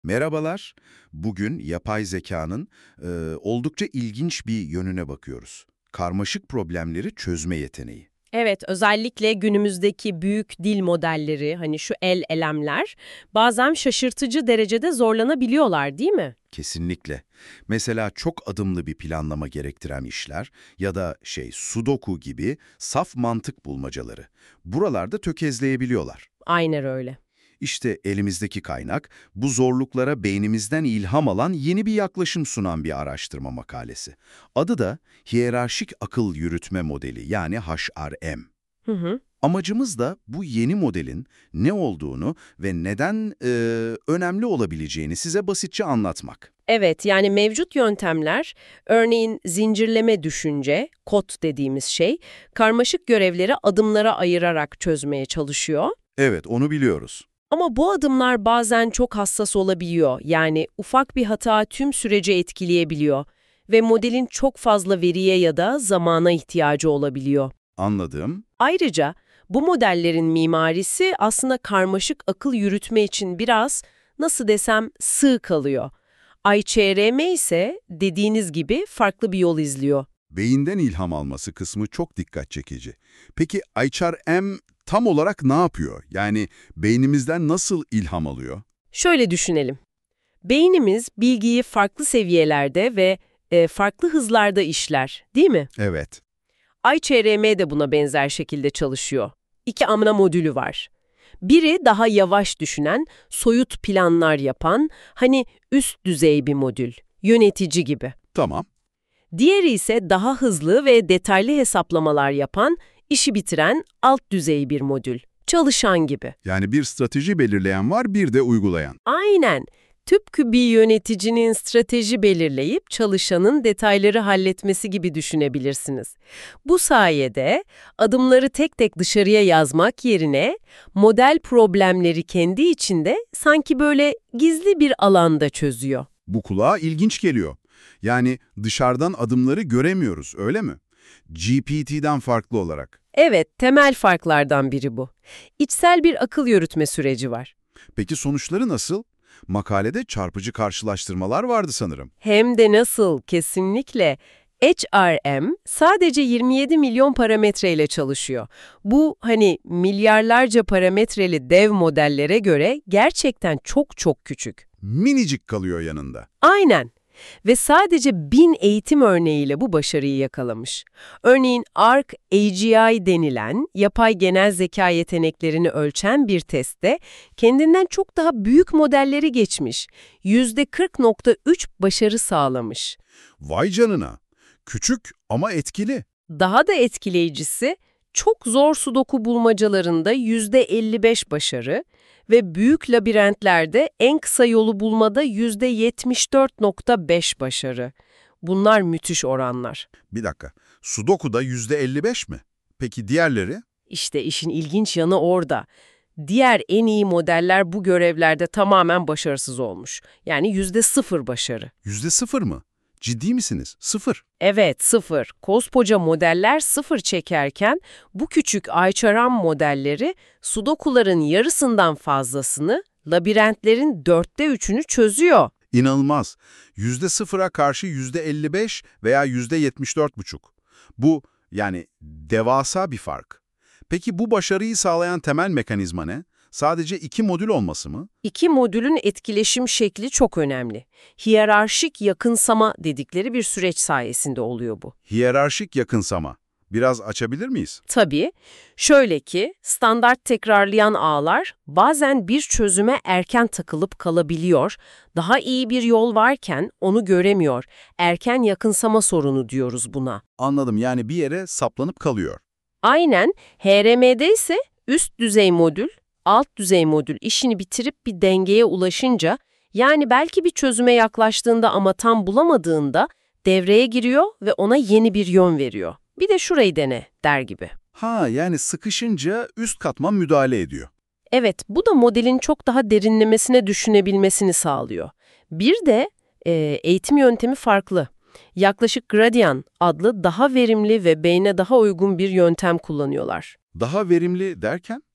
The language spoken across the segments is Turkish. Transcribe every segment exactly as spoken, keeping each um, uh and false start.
Merhabalar. Bugün yapay zekanın e, oldukça ilginç bir yönüne bakıyoruz. Karmaşık problemleri çözme yeteneği. Evet, özellikle günümüzdeki büyük dil modelleri, hani şu el elemler, bazen şaşırtıcı derecede zorlanabiliyorlar, değil mi? Kesinlikle. Mesela çok adımlı bir planlama gerektiren işler ya da şey sudoku gibi saf mantık bulmacaları. Buralarda tökezleyebiliyorlar. Aynen öyle. İşte elimizdeki kaynak, bu zorluklara beynimizden ilham alan yeni bir yaklaşım sunan bir araştırma makalesi. Adı da Hiyerarşik Akıl Yürütme Modeli, yani H R M. Hı hı. Amacımız da bu yeni modelin ne olduğunu ve neden e, önemli olabileceğini size basitçe anlatmak. Evet, yani mevcut yöntemler, örneğin zincirleme düşünce, kod dediğimiz şey, karmaşık görevleri adımlara ayırarak çözmeye çalışıyor. Evet, onu biliyoruz. Ama bu adımlar bazen çok hassas olabiliyor. Yani ufak bir hata tüm süreci etkileyebiliyor ve modelin çok fazla veriye ya da zamana ihtiyacı olabiliyor. Anladım. Ayrıca bu modellerin mimarisi aslında karmaşık akıl yürütme için biraz, nasıl desem, sığ kalıyor. I Ç R M ise dediğiniz gibi farklı bir yol izliyor. Beyinden ilham alması kısmı çok dikkat çekici. Peki H R M tam olarak ne yapıyor? Yani beynimizden nasıl ilham alıyor? Şöyle düşünelim. Beynimiz bilgiyi farklı seviyelerde ve e, farklı hızlarda işler, değil mi? Evet. I Ç R M de buna benzer şekilde çalışıyor. İki ana modülü var. Biri daha yavaş düşünen, soyut planlar yapan, hani üst düzey bir modül, yönetici gibi. Tamam. Diğeri ise daha hızlı ve detaylı hesaplamalar yapan, işi bitiren alt düzey bir modül, çalışan gibi. Yani bir strateji belirleyen var, bir de uygulayan. Aynen. Tıpkı bir yöneticinin strateji belirleyip çalışanın detayları halletmesi gibi düşünebilirsiniz. Bu sayede adımları tek tek dışarıya yazmak yerine model problemleri kendi içinde sanki böyle gizli bir alanda çözüyor. Bu kulağa ilginç geliyor. Yani dışarıdan adımları göremiyoruz, öyle mi? G P T'den farklı olarak. Evet, temel farklardan biri bu. İçsel bir akıl yürütme süreci var. Peki sonuçları nasıl? Makalede çarpıcı karşılaştırmalar vardı sanırım. Hem de nasıl, kesinlikle. H R M sadece yirmi yedi milyon parametreyle çalışıyor. Bu hani milyarlarca parametreli dev modellere göre gerçekten çok çok küçük. Minicik kalıyor yanında. Aynen. Ve sadece bin eğitim örneğiyle bu başarıyı yakalamış. Örneğin A R C A G I denilen yapay genel zeka yeteneklerini ölçen bir testte kendinden çok daha büyük modelleri geçmiş. yüzde kırk nokta üç başarı sağlamış. Vay canına. Küçük ama etkili. Daha da etkileyicisi, çok zor sudoku bulmacalarında yüzde elli beş başarı ve büyük labirentlerde en kısa yolu bulmada yüzde yetmiş dört nokta beş başarı. Bunlar müthiş oranlar. Bir dakika. Sudoku'da yüzde elli beş mi? Peki diğerleri? İşte işin ilginç yanı orada. Diğer en iyi modeller bu görevlerde tamamen başarısız olmuş. Yani yüzde sıfır başarı. Yüzde sıfır mı? Ciddi misiniz? Sıfır. Evet, sıfır. Koskoca modeller sıfır çekerken bu küçük Ayçaran modelleri sudokuların yarısından fazlasını, labirentlerin dörtte üçünü çözüyor. İnanılmaz. Yüzde sıfıra karşı yüzde elli beş veya yüzde yetmiş dört buçuk. Bu yani devasa bir fark. Peki bu başarıyı sağlayan temel mekanizma ne? Sadece iki modül olması mı? İki modülün etkileşim şekli çok önemli. Hiyerarşik yakınsama dedikleri bir süreç sayesinde oluyor bu. Hiyerarşik yakınsama. Biraz açabilir miyiz? Tabii, şöyle ki standart tekrarlayan ağlar bazen bir çözüme erken takılıp kalabiliyor, daha iyi bir yol varken onu göremiyor. Erken yakınsama sorunu diyoruz buna. Anladım, yani bir yere saplanıp kalıyor. Aynen, H R M'de ise üst düzey modül, alt düzey modül işini bitirip bir dengeye ulaşınca, yani belki bir çözüme yaklaştığında ama tam bulamadığında devreye giriyor ve ona yeni bir yön veriyor. Bir de şurayı dene der gibi. Ha, yani sıkışınca üst katman müdahale ediyor. Evet, bu da modelin çok daha derinlemesine düşünebilmesini sağlıyor. Bir de e, eğitim yöntemi farklı. Yaklaşık Gradient adlı daha verimli ve beyne daha uygun bir yöntem kullanıyorlar. Daha verimli derken?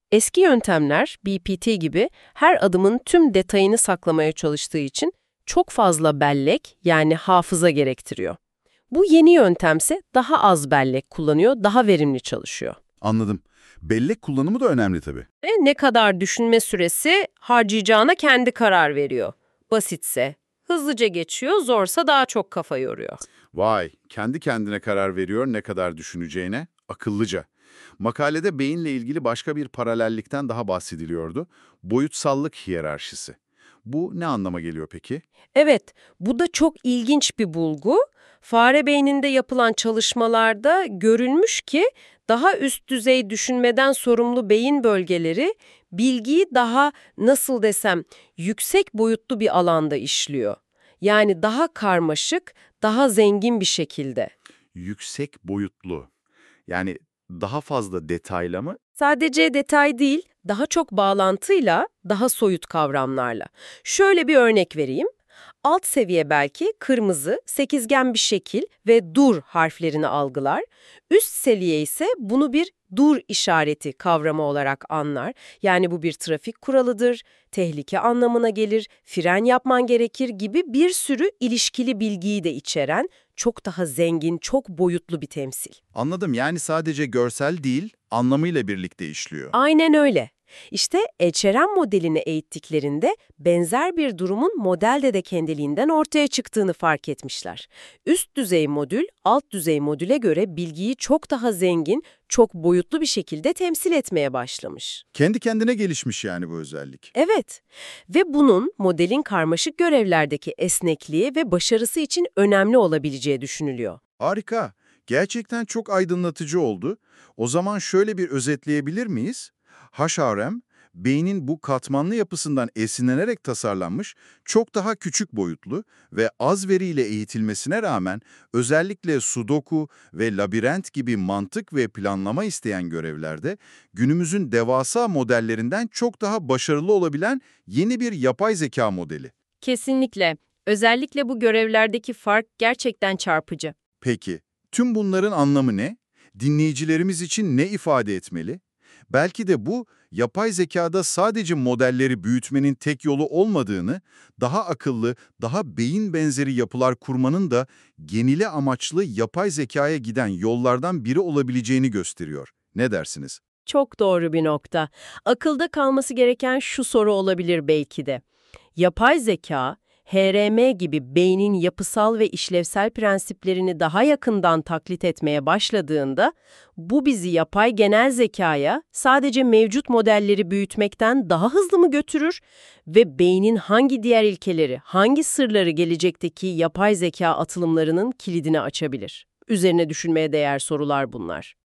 Eski yöntemler, B P T gibi, her adımın tüm detayını saklamaya çalıştığı için çok fazla bellek, yani hafıza gerektiriyor. Bu yeni yöntemse daha az bellek kullanıyor, daha verimli çalışıyor. Anladım. Bellek kullanımı da önemli tabii. Ve ne kadar düşünme süresi harcayacağına kendi karar veriyor. Basitse hızlıca geçiyor, zorsa daha çok kafa yoruyor. Vay, kendi kendine karar veriyor ne kadar düşüneceğine, akıllıca. Makalede beyinle ilgili başka bir paralellikten daha bahsediliyordu. Boyutsallık hiyerarşisi. Bu ne anlama geliyor peki? Evet, bu da çok ilginç bir bulgu. Fare beyninde yapılan çalışmalarda görülmüş ki daha üst düzey düşünmeden sorumlu beyin bölgeleri bilgiyi daha, nasıl desem, yüksek boyutlu bir alanda işliyor. Yani daha karmaşık, daha zengin bir şekilde. Yüksek boyutlu. Yani daha fazla detayla mı? Sadece detay değil, daha çok bağlantıyla, daha soyut kavramlarla. Şöyle bir örnek vereyim. Alt seviye belki kırmızı, sekizgen bir şekil ve dur harflerini algılar. Üst seviye ise bunu bir dur işareti kavramı olarak anlar. Yani bu bir trafik kuralıdır, tehlike anlamına gelir, fren yapman gerekir gibi bir sürü ilişkili bilgiyi de içeren çok daha zengin, çok boyutlu bir temsil. Anladım. Yani sadece görsel değil, anlamıyla birlikte işliyor. Aynen öyle. İşte H R M modelini eğittiklerinde benzer bir durumun modelde de kendiliğinden ortaya çıktığını fark etmişler. Üst düzey modül, alt düzey modüle göre bilgiyi çok daha zengin, çok boyutlu bir şekilde temsil etmeye başlamış. Kendi kendine gelişmiş yani bu özellik. Evet ve bunun modelin karmaşık görevlerdeki esnekliği ve başarısı için önemli olabileceği düşünülüyor. Harika. Gerçekten çok aydınlatıcı oldu. O zaman şöyle bir özetleyebilir miyiz? H R M, beynin bu katmanlı yapısından esinlenerek tasarlanmış, çok daha küçük boyutlu ve az veriyle eğitilmesine rağmen özellikle sudoku ve labirent gibi mantık ve planlama isteyen görevlerde günümüzün devasa modellerinden çok daha başarılı olabilen yeni bir yapay zeka modeli. Kesinlikle. Özellikle bu görevlerdeki fark gerçekten çarpıcı. Peki, tüm bunların anlamı ne? Dinleyicilerimiz için ne ifade etmeli? Belki de bu, yapay zekada sadece modelleri büyütmenin tek yolu olmadığını, daha akıllı, daha beyin benzeri yapılar kurmanın da genile amaçlı yapay zekaya giden yollardan biri olabileceğini gösteriyor. Ne dersiniz? Çok doğru bir nokta. Akılda kalması gereken şu soru olabilir belki de. Yapay zeka, H R M gibi beynin yapısal ve işlevsel prensiplerini daha yakından taklit etmeye başladığında, bu bizi yapay genel zekaya sadece mevcut modelleri büyütmekten daha hızlı mı götürür ve beynin hangi diğer ilkeleri, hangi sırları gelecekteki yapay zeka atılımlarının kilidini açabilir? Üzerine düşünmeye değer sorular bunlar.